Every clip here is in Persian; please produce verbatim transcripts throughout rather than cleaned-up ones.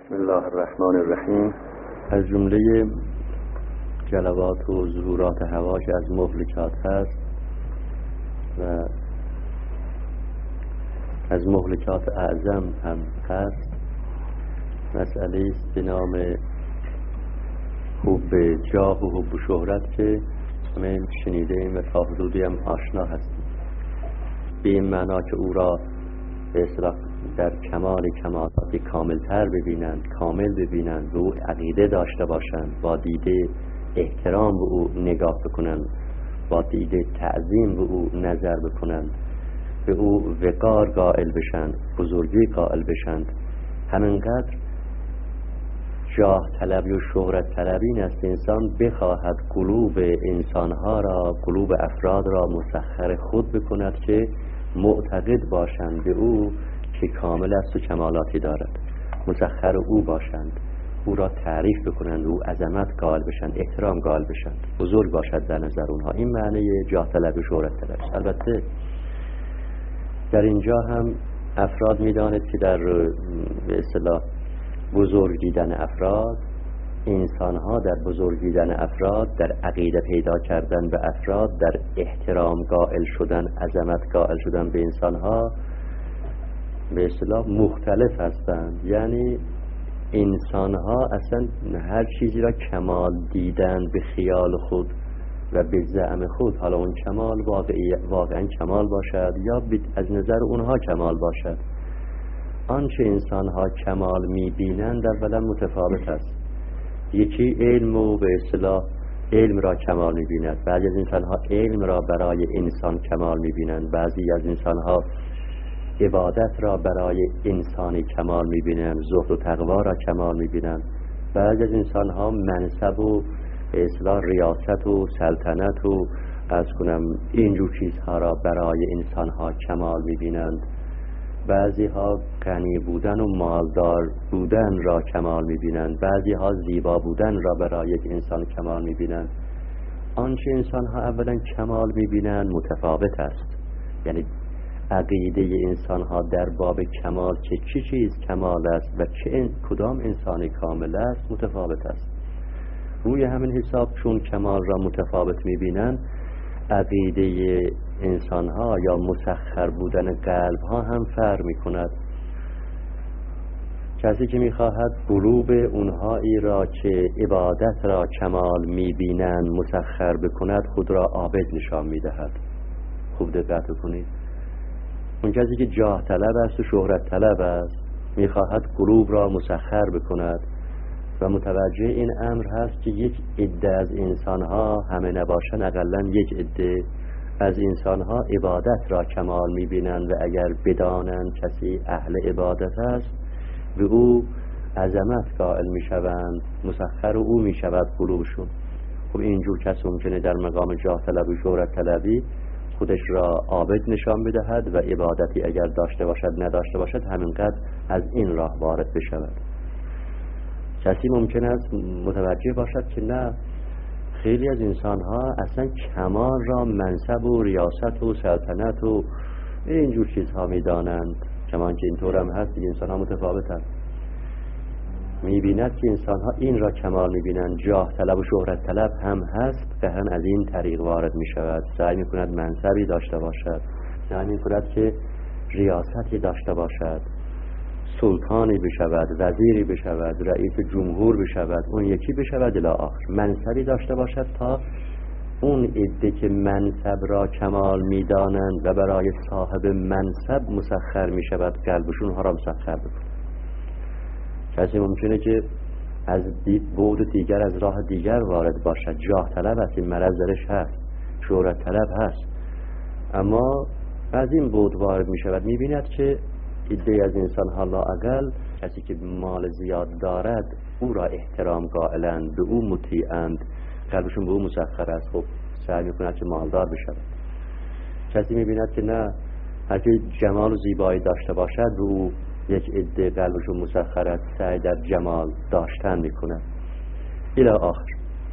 بسم الله الرحمن الرحیم. از جمله جلوات و ظهورات هوا که از مهلکات هست و از مهلکات اعظم هم هست مسئله است به نام حب جاه و حب شهرت که همه شنیده ایم و تا حدودی هم آشنا هستیم، به این معنا که او را به اصطلاح در کمال کمالاتی کاملتر ببینند، کامل ببینند، به او عقیده داشته باشند، با دیده احترام به او نگاه بکنند، با دیده تعظیم به او نظر بکنند، به او وقار قائل بشند، بزرگی قائل بشند. همینقدر جاه طلبی و شهرت طلبی این است انسان بخواهد قلوب انسانها را، قلوب افراد را مسخر خود بکند که معتقد باشند به او که کامل است و کمالاتی دارد، مسخر او باشند، او را تعریف بکنند، او عظمت قائل بشند، احترام قائل بشند، بزرگ باشد در نظر اونها. این معنی جاه طلب و شهرت طلب. البته در اینجا هم افراد میداند که در به اصطلاح بزرگ دیدن افراد، انسانها در بزرگ دیدن افراد، در عقیده پیدا کردن به افراد، در احترام قائل شدن، عظمت قائل شدن به انسانها به اصطلاح مختلف هستند. یعنی انسانها اصلا هر چیزی را کمال دیدن به خیال خود و به زعم خود، حالا اون کمال واقعی واقعا کمال باشد یا از نظر اونها کمال باشد، آنچه انسانها کمال میبینند اولا متفاوت است. یکی علم و به اصطلاح علم را کمال میبیند، بعضی از انسانها علم را برای انسان کمال میبینند، بعضی از انسانها عبادت را برای انسانی کمال میبینند، زهد و تقوا را کمال میبینند، بعضی از انسانها منصب و به اصطلاح ریاست و سلطنت و از کنم اینجور چیزها را برای انسانها کمال میبینند، بعضی ها غنی بودن و مالدار بودن را کمال میبینند، بعضی ها زیبا بودن را برای یک انسان کمال میبینند. آنچه انسان ها اولا کمال میبینند متفاوت است. یعنی عقیده انسان ها در باب کمال که چی چیز کمال است و چه کدام انسانی کامل است متفاوت است. روی همین حساب چون کمال را متفاوت میبینند، عقیده انسان ها یا مسخر بودن قلب ها هم فرق می کند. کسی که می خواهد قلوب اونهایی را که عبادت را کمال می بینند مسخر بکند، خود را عابد نشان می دهد. خوب دقت کنید. اون کسی که جاه طلب است و شهرت طلب است می خواهد قلوب را مسخر بکند و متوجه این امر هست که یک عده از انسان ها، همه نباشن اقلا یک عده از انسانها عبادت را کمال میبینند و اگر بدانند کسی اهل عبادت است به او عظمت قائل میشوند، مسخر او میشود قلوبشون. خب اینجور کس ممکنه در مقام جاه طلب و شهرت طلبی خودش را عابد نشان بدهد و عبادتی اگر داشته باشد نداشته باشد همینقدر از این راه وارد بشود. کسی ممکن است متوجه باشد که نه، خیلی از انسان ها اصلا کمال را منصب و ریاست و سلطنت و اینجور چیزها می دانند، کمان که اینطور هم هست که انسان ها متفاوت هست. می بیند که انسان ها این را کمال می بینند. جاه طلب و شهرت طلب هم هست، قهرن از این طریق وارد می شود، سعی می کند منصبی داشته باشد، سعی می کند که ریاستی داشته باشد، سلطانی بشود، وزیری بشود، رئیس جمهور بشود، اون یکی بشود الی آخر، منصبی داشته باشد تا اون عده که منصب را کمال میدانند و برای صاحب منصب مسخر میشود قلبشون ها را مسخر بکنند. کسی ممکنه که از بعد دیگر از راه دیگر وارد باشد، جاه طلب است، این مرض درش هست، شهرت طلب هست، اما از این بعد وارد میشود میبیند که عده از انسان ها لااقل کسی که مال زیاد دارد او را احترام قائلند، به او مطیعند، قلبشون به او مسخر است، خب سعی میکند که مالدار بشود. کسی میبیند که نه، هر که جمال و زیبایی داشته باشد به او یک عده قلبشون مسخر است، سعی در جمال داشتن میکند الی آخر.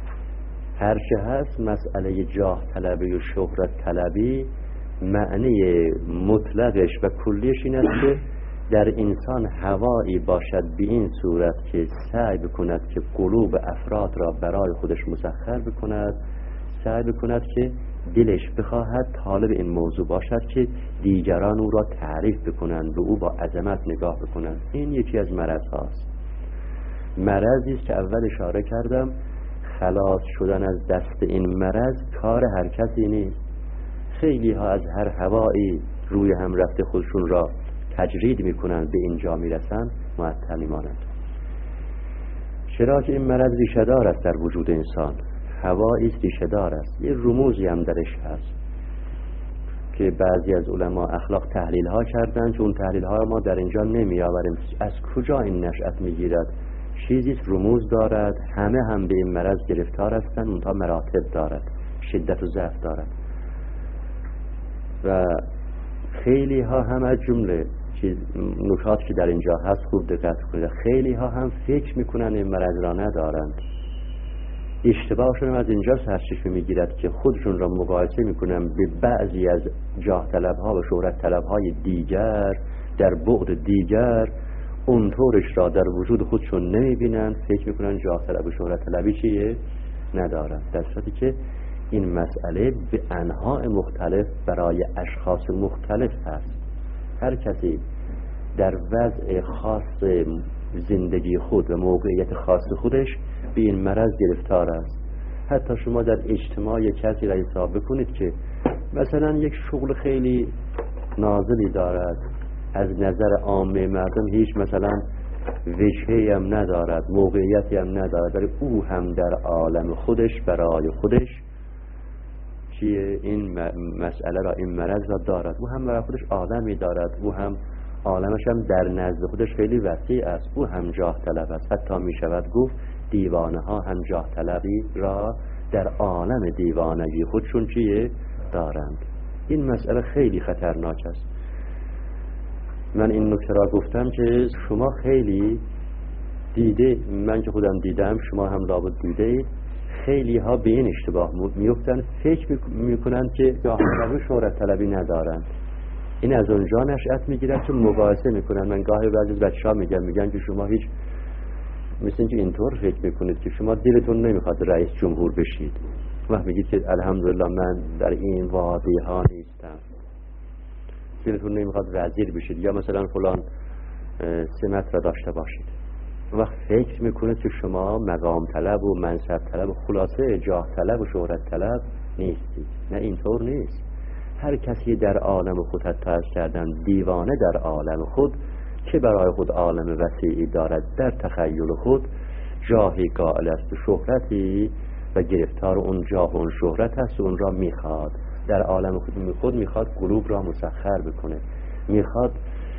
هر چه هست مسئله جاه طلبی و شهرت طلبی معنی مطلقش و کلیش این است که در انسان هوایی باشد به این صورت که سعی بکند که قلوب افراد را برای خودش مسخر بکند، سعی بکند که دلش بخواهد طالب این موضوع باشد که دیگران او را تعریف بکنند و او با عظمت نگاه بکنند. این یکی از مرض هاست. مرضی است که اول اشاره کردم خلاص شدن از دست این مرض کار هر کسی نیست. خیلی ها از هر هوایی روی هم رفته خودشون را تجرید میکنند، به اینجا میرسند، معطل میمانند. چرا که این مرض ریشه دار است در وجود انسان، هوایی است ریشه دار است. یه رموزی هم درش هست که بعضی از علما اخلاق تحلیل ها کردند که اون تحلیل ها ما در اینجا نمی آوریم. از کجا این نشأت میگیرد؟ چیزی رموز دارد، همه هم به این مرض گرفتار هستند، اونها مراتب دارد، شدت و ضعف دارد و خیلی ها هم از جمله نکات که در اینجا هست خوب دقت کنید. خیلی ها هم فکر میکنن این مرض را ندارند. اشتباهشون از اینجا سرچشمه میگیرد که خودشون را مقایسه میکنن به بعضی از جاه طلب ها و شهرت طلب های دیگر در بعد دیگر، اونطورش را در وجود خودشون نمیبینن، فکر میکنن جاه طلب و شهرت طلبی چیه؟ ندارن، در صورتی که این مسئله به انواع مختلف برای اشخاص مختلف هست. هر کسی در وضع خاص زندگی خود و موقعیت خاص خودش به این مرض گرفتار است. حتی شما در اجتماع کسی را حساب بکنید که مثلا یک شغل خیلی نازلی دارد، از نظر عامه مردم هیچ مثلا وجهی هم ندارد، موقعیتی هم ندارد، ولی او هم در عالم خودش برای خودش چیه این مسئله را، این مرض را دارد. او هم برای خودش عالمی دارد، او هم عالمش هم در نزد خودش خیلی وسیع است، او هم جاه طلب است. حتی می شود گفت دیوانه ها هم جاه طلبی را در عالم دیوانگی خودشون چیه دارند. این مسئله خیلی خطرناک است. من این نکته را گفتم که شما خیلی دیده، من که خودم دیدم، شما هم لابد دیده اید، خیلی ها به این اشتباه میفتن، فکر میکنند که جاه طلبی شهرت طلبی ندارند. این از اونجا نشأت میگیرد که مقایسه میکنن. من گاهی بعضی از بچه‌ها میگن میگن که شما هیچ مثل اینکه اینطور فکر میکنید که شما دلتون نمیخواد رئیس جمهور بشید، وقت میگید که الحمدلله من در این وادی ها نیستم، دلتون نمیخواد وزیر بشید یا مثلا فلان سمت را داشته باشید، وقت فکر میکنید که شما مقام طلب و منصب طلب و خلاصه جاه طلب و شهرت طلب نیستید. نه، اینطور نیست. هر کسی در عالم خود حتی از کردن دیوانه در عالم خود که برای خود عالم وسیعی دارد، در تخیل خود جاهی قائل است، شهرتی و گرفتار اون جاه و اون شهرت است و اون را میخواد در عالم خود خود میخواد قلوب را مسخر بکنه، میخواد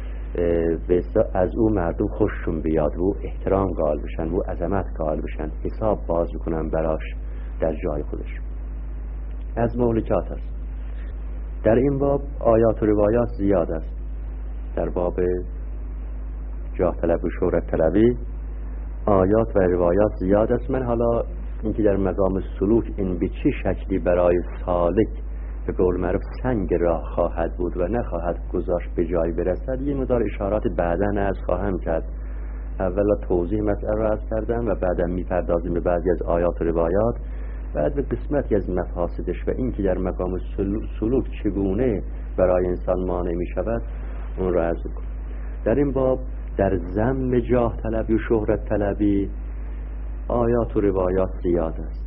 از او مردم خوششون بیاد و احترام قائل بشن و عظمت قائل بشن، حساب باز بکنن براش در جای خودش. از مهلکات است. در این باب آیات و روایات زیاد است. در باب جاه طلب و شهرت طلبی آیات و روایات زیاد است. من حالا اینکه در مقام سلوک این به چه شکلی برای سالک به قول معروف سنگ راه خواهد بود و نخواهد گذاشت به جای برسد، یه مقدار اشارات بعداً از خواهم کرد. اولا توضیح مسئله را از کردم و بعدا میپردازیم به بعضی از آیات و روایات، بعد به قسمتی از مفاسدش و این که در مقام سلوک چگونه برای انسان مانع می شود اون را عرض کنم. در این باب در ذم جاه طلبی و شهرت طلبی آیات و روایات زیاد است.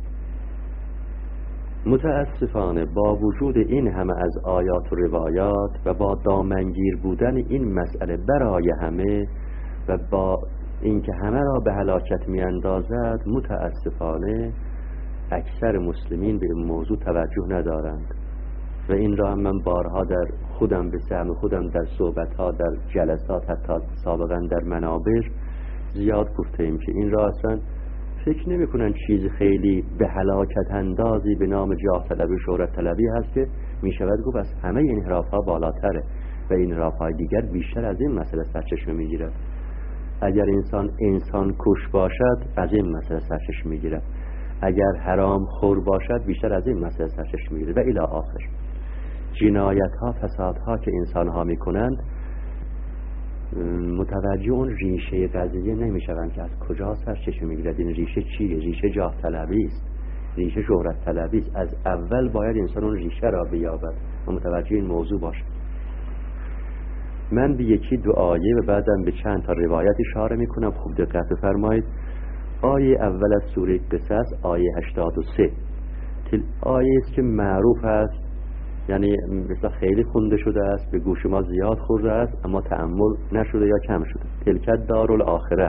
متاسفانه با وجود این همه از آیات و روایات و با دامنگیر بودن این مسئله برای همه و با اینکه همه را به هلاکت می اندازد، متاسفانه اکثر مسلمین به این موضوع توجه ندارند و این را هم من بارها در خودم به سهم خودم در صحبتها در جلسات حتی سابقا در منابر زیاد گفتیم که این را اصلا فکر نمی کنن چیز خیلی به هلاکت اندازی به نام جاه طلبی و شهرت طلبی هست که می شود گفت از همه این انحراف ها بالاتره و این انحراف های دیگر بیشتر از این مسئله سرچشمه می گیرد. اگر انسان انسان کش باشد از این مسئله سرچشمه می گیرد، اگر حرام خور باشد بیشتر از این مسئله سرچشمه می گیرد و الی آخر. جنایت ها، فساد ها که انسان ها می کنند متوجه اون ریشه قضیه نمیشوند که از کجا سرچشمه میگیرد. این ریشه چیه؟ ریشه جاه طلبی است، ریشه شهرت طلبی است. از اول باید انسان اون ریشه را بیابد و متوجه این موضوع باشد. من به یکی دو آیه و بعدم به چند تا روایت اشاره میکنم، خوب دقت بفرمایید. آیه اول از سوره قصص آیه هشتاد و سه آیه است که معروف است، یعنی مثلا خیلی خونده شده است، به گوش ما زیاد خورده است، اما تأمل نشده یا کم شده. تلک الدار الاخره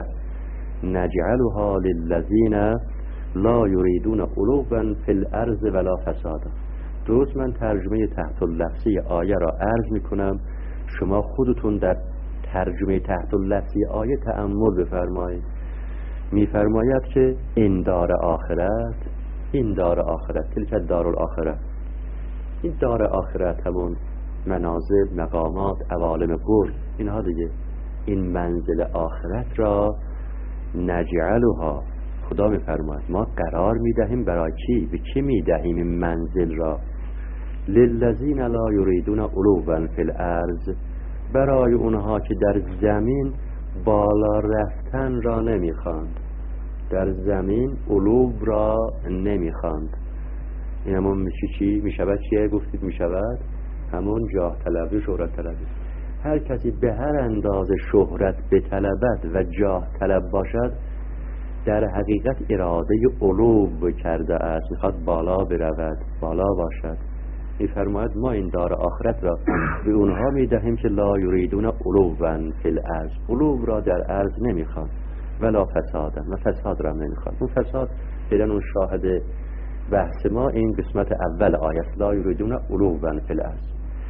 نجعلها للذین لا یریدون علوا فی الارض ولا فسادا. درست من ترجمه تحت اللفظی آیه را عرض میکنم، شما خودتون در ترجمه تحت اللفظی آیه تأمل بفرمایید. میفرماید که این دار آخرت، این دار آخرت، تلک الدار الاخره، این دار آخرت همون منازل، مقامات، عوالم قرب، اینها دیگه. این منزل آخرت را نجعلها، خدا میفرماید ما قرار میدهیم برای کی؟ به کی میدهیم این منزل را؟ للذین لا یریدون علوا فی الارض، برای اونها که در زمین بالا رفتن را نمیخواند، در زمین علو را نمیخواند. این همون میشه چی؟ میشود چیه گفتید؟ میشود همون جاه طلبی، شهرت طلبی. هر کسی به هر اندازه شهرت بطلبد و جاه طلب باشد، در حقیقت اراده علو کرده است، میخواد بالا برود، بالا باشد. میفرماید ما این دار آخرت را به اونها میدهیم که لا یریدون علوا فی الارض، علو را در ارض نمیخوان، ولا فسادا، و فساد را نمیخوان. اون فساد فعلا اون شاهد بحث ما این قسمت اول آیه لا یریدون علوا فی الارض.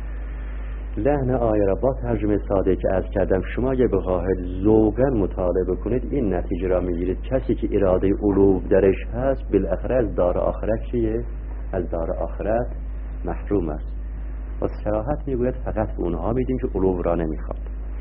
لحن آیه را با ترجمه ساده که عرض کردم شما اگه بخواهید ذوقاً مطالعه بکنید این نتیجه را میگیرید. کسی که اراده علو درش هست بالاخره از دار آخرت چیه؟ از دار آخرت محروم است. و صراحت میگوید فقط به اونها میدیم که علو را نمیخواد.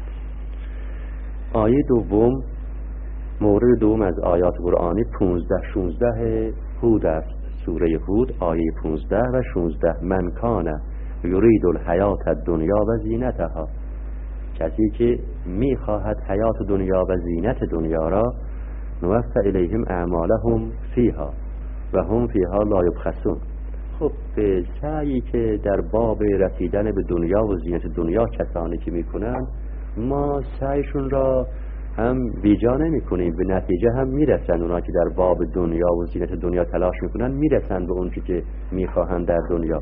آیه دوم، مورد دوم از آیات قرآنی پونزده شونزده هود است. سوره هود آیه پونزده و شونزده. من کان یرید الحیات الدنیا و زینتها، کسی که میخواهد حیات دنیا و زینت دنیا را، نوفی الیهم اعمالهم فیها و هم فیها لا یبخسون. خب به سعی که در باب رسیدن به دنیا و زینت دنیا کسانی که میکنن، ما سعیشون را هم بیجا نمی کنیم، به نتیجه هم میرسن. اونا که در باب دنیا و زینت دنیا تلاش میکنن میرسن به اون که میخواهند در دنیا.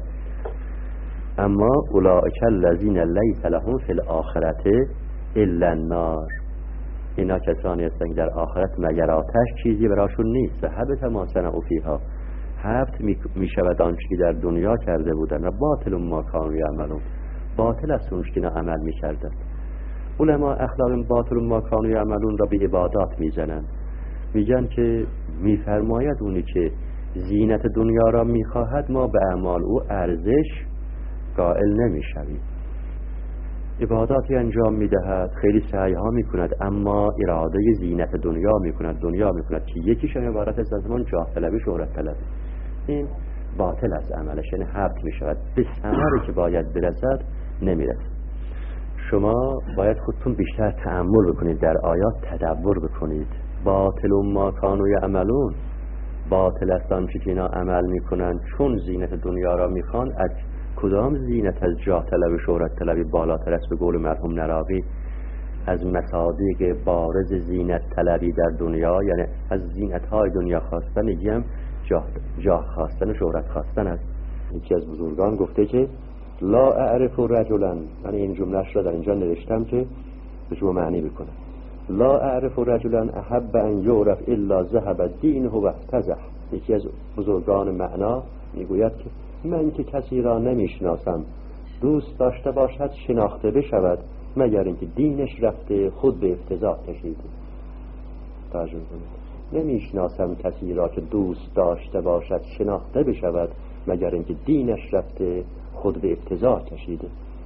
اما اولئک الذین لیس لهم فی الاخرة الا النار، اینا کسانی هستند که در آخرت مگر آتش چیزی براشون نیست. و حبط ما صنعوا فیها، حبط میشود آنچه که در دنیا کرده بودن، و باطل ما کانوا یعملون، باطل است اون که اینا عمل میکردن. علما اخلاق باطل ما کانوا یعملون را به عبادات میزنن، میگن که میفرماید اونی که زینت دنیا را میخواهد ما به اعمال او ارزش قائل نمیشویم. عباداتی انجام میدهد، خیلی سعی ها میکند، اما اراده زینت دنیا میکند، دنیا میکند که یکیشان عبارت است از من جاه طلبی، شهرت طلبی. این باطل از عملش، یعنی حبط میشود، به ثمری که باید برسد نمیرسد. شما باید خودتون بیشتر تأمل بکنید، در آیات تدبر بکنید. باطل ما کانوا یعملون، باطل است آنچه که اینا عمل میکنند، چون زینت دنیا را میخوان. از کدام زینت؟ از جاه طلب و شهرت طلبی بالاتر است؟ به قول مرحوم نراقی از مصادیق بارز زینت طلبی در دنیا، یعنی از زینت های دنیا خواستن، یکیم جاه, جاه خواستن و شهرت خواستن است. یکی از بزرگان گفته که لا اعرف رجلا، من این جملهش را در اینجا نوشتم که به شما معنی بکنم. لا اعرف رجلا احب ان یعرف الا ذهب دینه و افتضح. یکی از بزرگان معنا میگوید که من که کسی را نمیشناسم دوست داشته باشد شناخته بشود، مگر اینکه دینش رفته خود به افتضاح کشیده. ترجمه کنید. نمیشناسم کسی را که دوست داشته باشد شناخته بشود، مگر اینکه دینش رفته خود به افتضاح کشیده.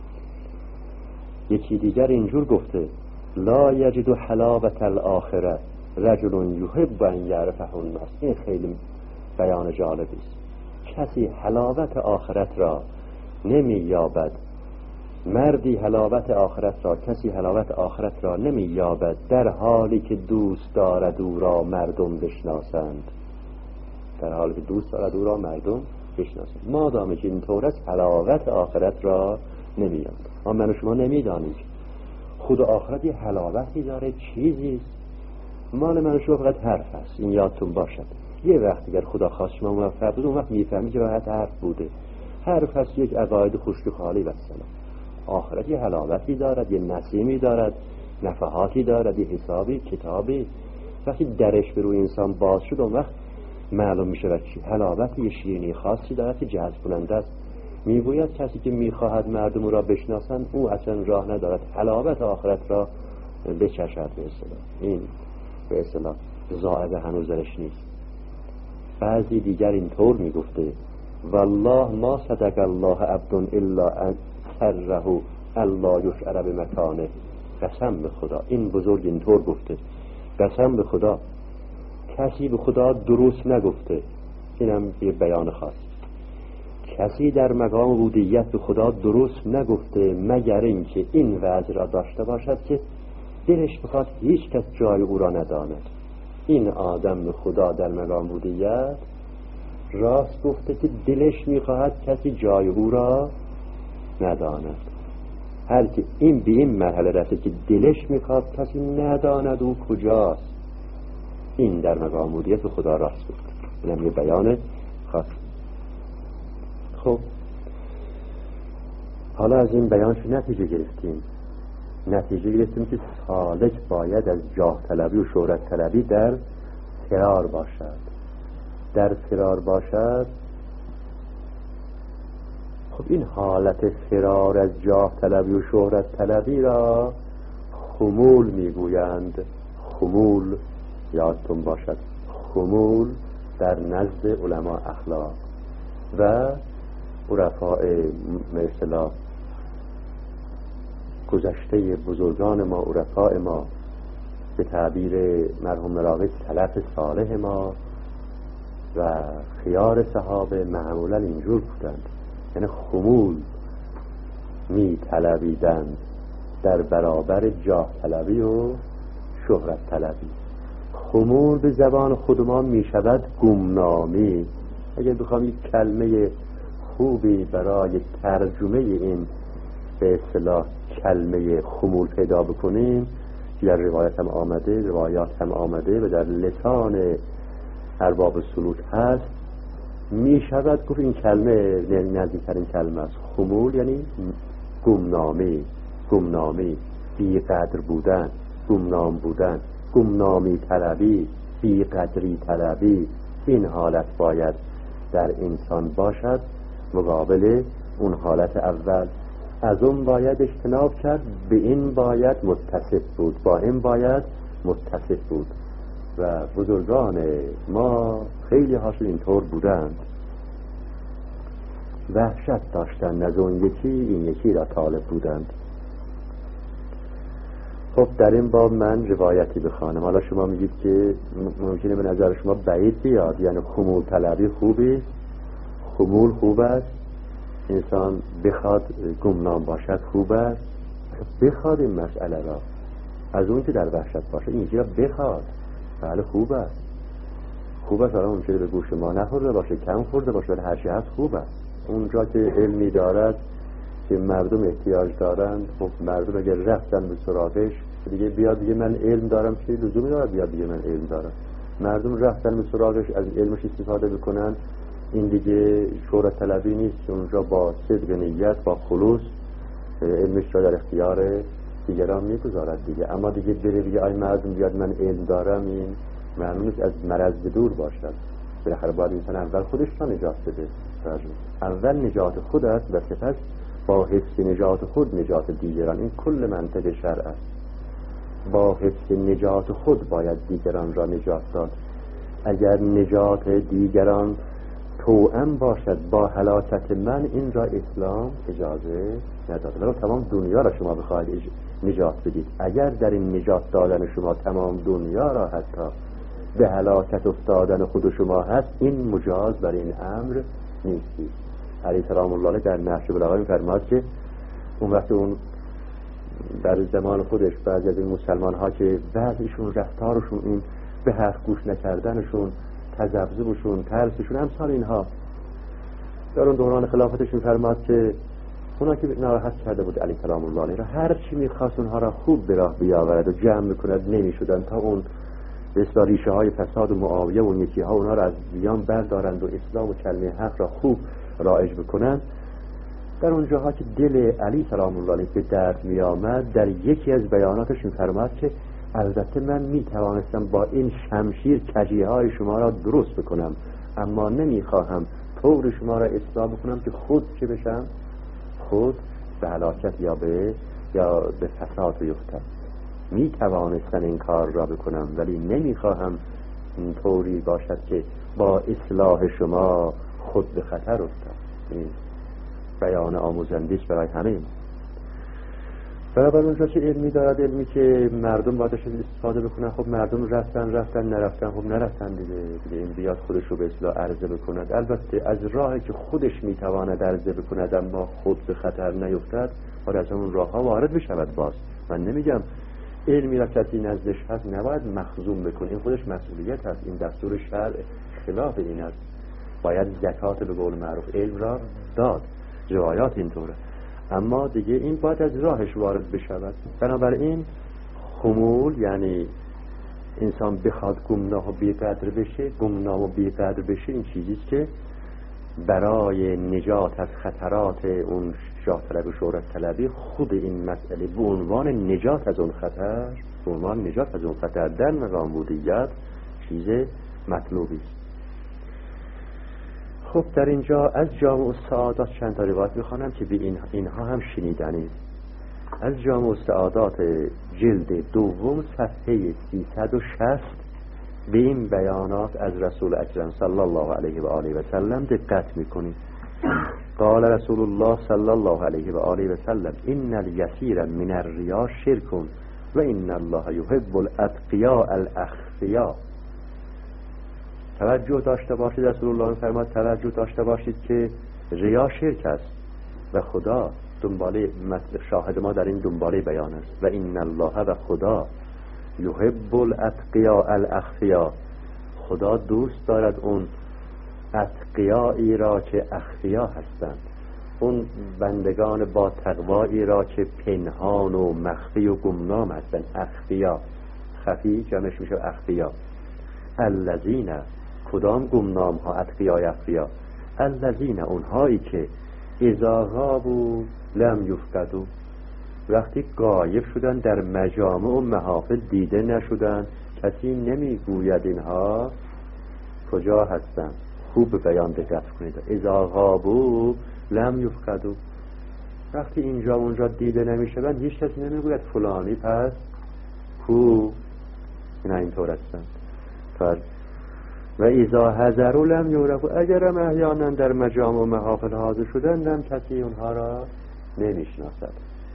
یکی دیگر اینجور گفته لا یجد حلاوت الاخره رجل یحب ان یعرفه الناس. این خیلی بیان جالبی است. کسی حلاوت آخرت را نمی یابد مردی حلاوت آخرت را کسی حلاوت آخرت را نمی یابد در حالی که دوست دارد او را مردم بشناسند. در حالی که دوست دارد او را مردم بشناسند. ما دامه که اینطور است حلاوت آخرت را نمی یابد. اما من و شما نمیدانیم خود آخرت یه حلاوتی داره، چیزی مال من و شما فقط حرف است. این یادتون باشد یه وقت اگر خدا خواست شما موفق بود اون وقت میفهمید که راحت حرف بوده. حرف هست یک عقاید خشک و خالی و سلام. آخرت یه حلاوتی دارد، یه نسیمی دارد، نفحاتی دارد، یه حسابی، کتابی. وقتی درش به روی انسان باز شد اون وقت معلوم میشه و چی حلاوتی، یه شیرینی خاصی دارد که جذب کننده است. میگوید کسی که میخواهد مردم را بشناسند او اصلا راه ندارد حلاوت آخرت را بچشد. به اصطلاح این به اصطلاح زائده هنوز درش نیست. بعضی دیگر اینطور میگفته والله ما صدق الله عبد الا ان سره الله یشعر بمکانه. قسم به خدا این بزرگ اینطور گفته، قسم به خدا کسی به خدا درست نگفته. اینم یه بیان خاص. کسی در مقام عبودیت به خدا درست نگفته مگر اینکه این وضع را داشته باشد که دلش بخواد هیچ کس جای او را نداند. این آدم به خدا در مقام عبودیت راست گفته که دلش میخواهد کسی جای او را نداند. هر که این به این مرحله رسید که دلش میخواد کسی نداند او کجاست، این در مقام عبودیت به خدا راست گفته. اینم یه بیان خاص. خب حالا از این بیانش نتیجه گرفتیم. نتیجه گرفتیم که سالک باید از جاه طلبی و شهرت طلبی در فرار باشد. در فرار باشد. خب این حالت فرار از جاه طلبی و شهرت طلبی را خمول میگویند. خمول یادتون باشد، خمول در نزد علما اخلاق و عرفاء مثلا گذشته بزرگان ما، عرفاء ما، به تعبیر مرحوم مراغی سلف صالح ما و خیار صحابه معمولا اینجور بودند. یعنی خمول می طلبیدند در برابر جاه طلبی و شهرت طلبی. خمول به زبان خود ما می شود گمنامی. اگر بخوام یک کلمه خوبی برای ترجمه این به اصطلاح کلمه خمول پیدا بکنیم که در روایت هم آمده، روایات هم آمده و در لسان ارباب سلوک هست، می شود گفت این کلمه نزدیکترین کلمه است. خمول یعنی گمنامی، گمنامی، بی‌قدر بودن، گمنام بودن، گمنامی طلبی، بی‌قدری طلبی. این حالت باید در انسان باشد مقابل اون حالت اول. از اون باید اجتناب کرد، به این باید متصف بود، با این باید متصف بود. و بزرگان ما خیلی هاشون اینطور بودند، وحشت داشتند از اون یکی این یکی را طالب بودند. خب در این باب من روایتی بخوانم. حالا شما میگید که ممکنه به نظر شما بعید بیاد، یعنی خمول طلبی خوبی، خمول خوب است، انسان بخواد گمنام باشد خوب است. بخواد این مسئله را از اون که در وحشت باشه این یکی را بخواد، بله خوب است، خوب است. حالا ممکنه به گوش ما نخورده باشه، کم خورده باشه، ولی هر چی هست خوب است. اونجا که علمی دارد که مردم احتیاج دارند، خب مردم اگر رفتن به سراغش دیگه بیاد دیگه من علم دارم، چه لزومی دارد بیاد دیگه من علم دارم. مردم رفتن به سراغش از علمش استفاده بکنن، این دیگه شهرت طلبی نیست که اونجا با صدق نیت، با خلوص علمش را در اختیار دیگران میگذارد دیگه. اما دیگه بره دیگه آی مردم بیاد من علم دارم، این معنی نیست از مرض دور باشد. بالاخره باید انسان اول خودش را نجات بده. اول نجات خود است و سپس با حفظ نجات خود نجات دیگران. این کل منطق شرع است. با حفظ نجات خود باید دیگران را نجات داد. اگر نجات دیگران توأم باشد با هلاکت من، این را اسلام اجازه نداده. ولی تمام دنیا را شما بخواهید نجات بدید، اگر در این نجات دادن شما تمام دنیا را حتی به هلاکت افتادن خود شما هست، این مجاز برای این امر نیستی. علی سلام الله علیه در نهج البلاغه می‌فرماید که اون وقت اون در زمان خودش بعضی از این مسلمان ها که بعضیشون رفتارشون این به حرف گوش نکردنشون، تذبذبشون، ترسشون، امثال اینها، در اون دوران خلافتش می‌فرماد که اونا که ناراحت کرده بود علی کلام الله علیه را، هر چی می‌خواست اونها را خوب به راه بیاورد و جمع می‌کند نمی‌شدن تا اون به ریشه های فساد و معاویه و یکی ها اونها را از بیان بردارند و اسلام و کلمه حق را خوب رایج بکنند. در اونجاها که دل علی سلام الله علیه به درد می آمد، در یکی از بیاناتش می‌فرماد که البته من می توانستم با این شمشیر کجیه های شما را درست بکنم، اما نمیخواهم طور شما را اصلاح بکنم که خود چه بشم؟ خود به هلاکت یا به یا به فساد بیفتم. می توانستم این کار را بکنم ولی نمیخواهم این طوری باشد که با اصلاح شما خود به خطر افتم. این بیان آموزندیش برای همه ما. برابر اونجا که علمی دارد، علمی که مردم باید استفاده بکنن، خب مردم رفتن رفتن نرفتن، خب نرفتن دیگه دیگه این بیاد خودش رو به اصلاح عرضه بکند، البته از راهی که خودش میتواند عرضه بکند اما خود به خطر نیفتد، باید از اون راه ها وارد بشود. باز من نمیگم علمی را کسی نزدش هست نباید مخزوم بکنه، این خودش مسئولیت هست، این دستور شرع خلاف این است. باید زکات به قول معروف علم را داد، روایات اینطوره، اما دیگه این باید از راهش وارد بشود. بنابراین خمول یعنی انسان بخواد گمناه و بی‌قدر بشه، گمناه و بی‌قدر بشه، این چیزیست که برای نجات از خطرات اون جاه طلب و شهرت طلبی خود این مسئله به عنوان نجات از اون خطر، به عنوان نجات از اون خطر در مقام بودیت چیز مطلوبی است. خب در اینجا از جامع السعادات چند تا روایت میخوانم که به این اینها هم شنیدنید. از جامع السعادات جلد دوم صفحه سیصد و شصت به این بیانات از رسول اکرم صلی الله علیه و آله و سلم دقت میکنید. قال رسول الله صلی الله علیه و آله و سلم ان الیسیر من الریا شرک و ان الله یحب الاتقیاء الاخفیاء. توجه داشته باشید، رسول الله فرماد توجه داشته باشید که ریا شرک است و خدا دنباله شاهد ما در این دنباله بیان است. و ان الله و خدا یحب الاتقیاء الاخفیاء، خدا دوست دارد اون اتقیایی را که اخفیا هستند، اون بندگان با تقوایی را که پنهان و مخفی و گمنام هستند. اخفیا، خفی جمعش میشه اخفیا. الذین، کدام گمنام ها؟ اتقیای اخفیا. الذین، اونهایی که اذا غابوا لم یفقدوا، وقتی غایب شدن در مجامع و محافل دیده نشدن، کسی نمیگوید اینها کجا هستند. خوب بیان دقت کنید. اذا غابوا لم یفقدوا، وقتی اینجا اونجا دیده نمیشوند هیچ کسی نمیگوید فلانی پس کو، اینا اینطور هستند. فرض و اذا حضروا لم یعرفوا، اگرم احیانا در مجامع و محافل حاضر شدن هم کسی اونها را نمیشناسد.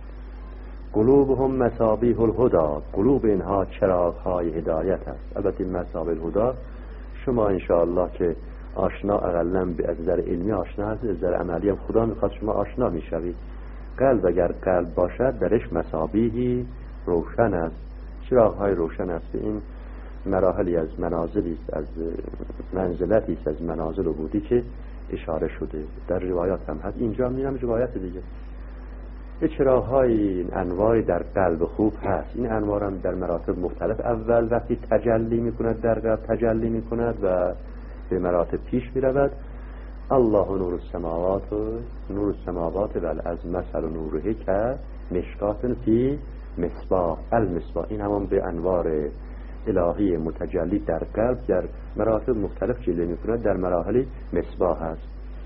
قلوبهم مصابیح الهدی، قلوب اینها چراغ‌های هدایت است. البته مصابیح الهدی شما انشاءالله که آشنا اقلا به از نظر علمی آشنا هست، از نظر عملی هم خدا میخواد شما آشنا میشوید. قلب اگر قلب باشد درش مصابیحی روشن است، چراغ‌های روشن است. این مراحلی از منازلی است، از منزلتی است از منازل عبودی که اشاره شده در روایات هم هست. اینجا میرم روایت دیگه یه چراغ‌های انواری در قلب خوب هست. این انوار هم در مراتب مختلف، اول وقتی تجلی میکند در قلب تجلی میکند و به مراتب پیش میرود. الله نور السماوات نور السماوات و از مثل نوره که مشکات فی مصباح المصباح، این همان به انوار الهی متجلی در قلب در مراتب مختلف جلوه میکند، در مراحل مصباح هست.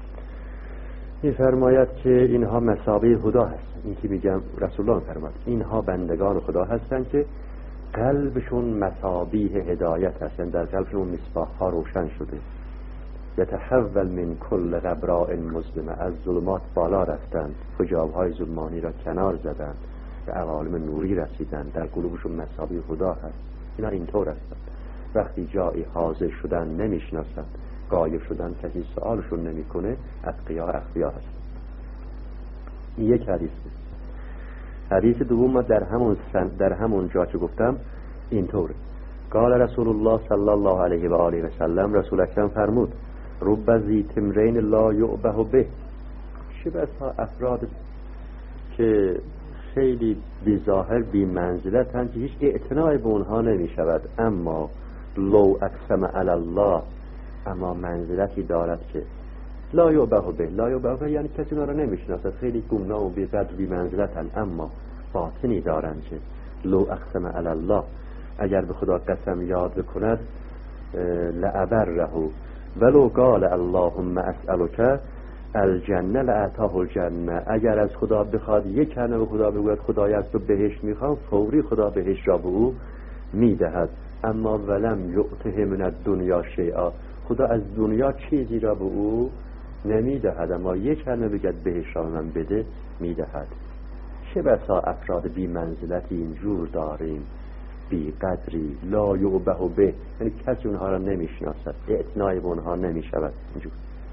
میفرماید که اینها مصابیح خدا هست. این که میگم رسول الله فرماد اینها بندگان خدا هستند که قلبشون مصابیح هدایت هستند، در قلبشون مصباح ها روشن شده. یتحول من کل غبراء مظلمه، از ظلمات بالا رفتند، حجاب های ظلمانی را کنار زدند، به عوالم نوری رسیدند، در قلوبشون مصابیح خدا هست. اینا اینطور هستند. وقتی جایی حاضر شدن نمیشناسند، غایب شدن کسی سوالشون نمیکنه، اتقیا اخفیا هست. این یک حدیث است. حدیث دوم در همون در همون جا که گفتم اینطوره. قال رسول الله صلی الله علیه و آله و سلم، رسول اکرم فرمود رب ذی تمرین لا یعبه به، چه بسا افراد که خیلی بی ظاهر بی منزلت هستند که هیچ اعتنایی به اونها نمی شود، اما لو اقسم علی الله، اما منزلتی دارد که لا یعبه به. لا یعبه به یعنی کسی اونها را نمی شناسد، خیلی گمنام و بی قدر بی منزلت هستند، اما باطنی دارند که لو اقسم علی الله، اگر به خدا قسم یاد بکند لأبره ولو قال اللهم اسألک الجنه لأعطاه الجنه، اگر از خدا بخواد یک کلمه به خدا بگوید خدای از تو بهشت میخوام، فوری خدا بهشت را به او میدهد. اما ولم یعطه من الدنیا شیئا، خدا از دنیا چیزی را به او نمیدهد، اما یک کلمه بگید بهشت را من بده میدهد. چه بسا افراد بی منزلتی اینجور داریم، بی قدری، لا یعبه به، یعنی کسی اونها را نمیشناسد، اعتنایی به اونها نمیشود. اینجور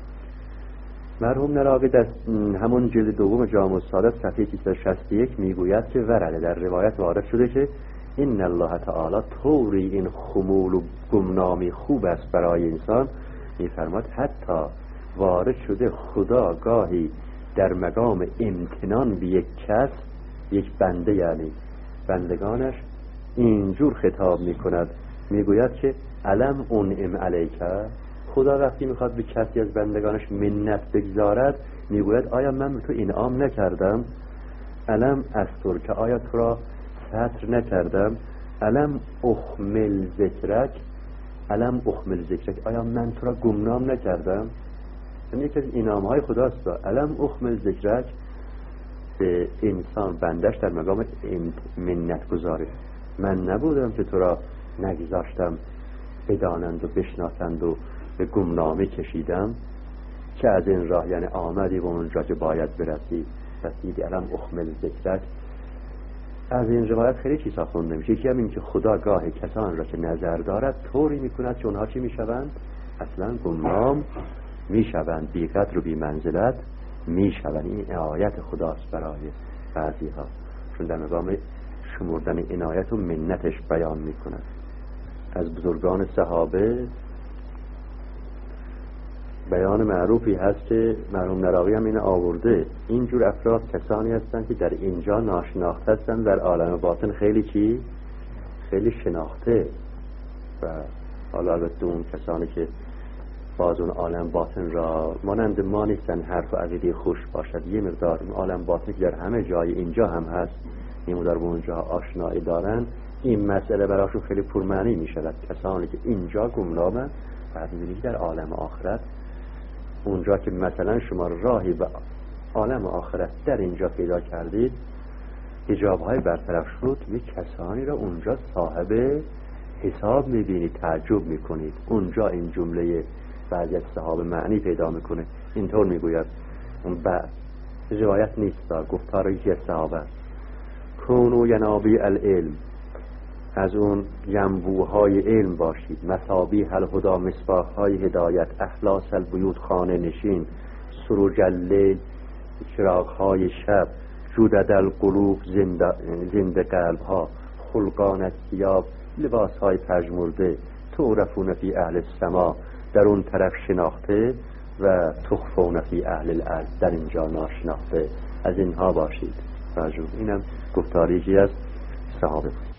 مرحوم نراقی در همون جلد دوم جامع السعادت صفحه سیصد و شصت و یک میگوید که ورده در روایت وارد شده که این الله تعالی طوری این خمول و گمنامی خوب است برای انسان، میفرماد حتی وارد شده خدا گاهی در مقام امتنان به یک کس، یک بنده، یعنی بندگانش اینجور خطاب میکند، میگوید که علم انعم علیکه، خدا وقتی میخواد به کسی از بندگانش منت بگذارد میگوید آیا من به تو انعام نکردم؟ علم استر، که آیا تو را ستر نکردم؟ علم اخمل ذکرک، علم اخمل ذکرک، آیا من تو را گمنام نکردم؟ این یکی از انعام های خداست. علم اخمل ذکرک، به انسان بندش در مقام منت گذاره، من نبودم که تو را نگذاشتم بدانند و بشناسند و به گمنامی کشیدم، که از این راه یعنی آمدی به اونجا که باید برسی، رسیدی. علم اخمل ذکرک. از این روایت خیلی چیزا خونده میشه. یکی هم این که خدا گاه کسان را که نظر دارد طوری میکند که اونها چی میشوند؟ اصلا گمنام میشوند، بی قدر و بی منزلت میشوند. این عنایت خداست برای بعضی ها، چون در مقام شمردن عنایت و منتش بیان میکند. از بزرگان صحابه بیان معروفی هست که مرحوم نراقی هم این آورده، اینجور افراد کسانی هستند که در اینجا ناشناخته هستند، در عالم باطن خیلی چی؟ خیلی شناخته. و حالا البته اون کسانی که باز اون عالم باطن را مانند ما نیستن، حرف و عقیده خوش باشد، یه مقدار اون عالم باطن که در همه جای اینجا هم هست، این مقدار به اونجا آشنایی دارن، این مسئله براشون خیلی پرمعنی می شود. کسانی که اینجا گمنامن، بعد می‌بینید در عالم آخرت، اونجا که مثلا شما راهی به عالم آخرت در اینجا پیدا کردید، حجاب‌های برطرف شد، یک کسانی را اونجا صاحب حساب می‌بینید، تعجب می‌کنید. اونجا این جمله بعضی از صحابه معنی پیدا می‌کنه. اینطور می‌گوید، اون بعد روایت نیست، گفتار یکی از صحابه، کونو ینابی العلم، از اون ینبوهای علم باشید، مصابیح الهدی، مصباح‌های هدایت، اخلاص البیوت، خانه نشین، سروج اللیل، چراغ‌های شب، جودد القلوب، زنده, زنده قلب‌ها، خلقان الثیاب، لباس‌های پژمرده، تعرفون فی اهل السما، در اون طرف شناخته، و تخفون فی اهل الارض، در اینجا ناشناخته، از اینها باشید. راجع اینم گفتاریجی از صحابه.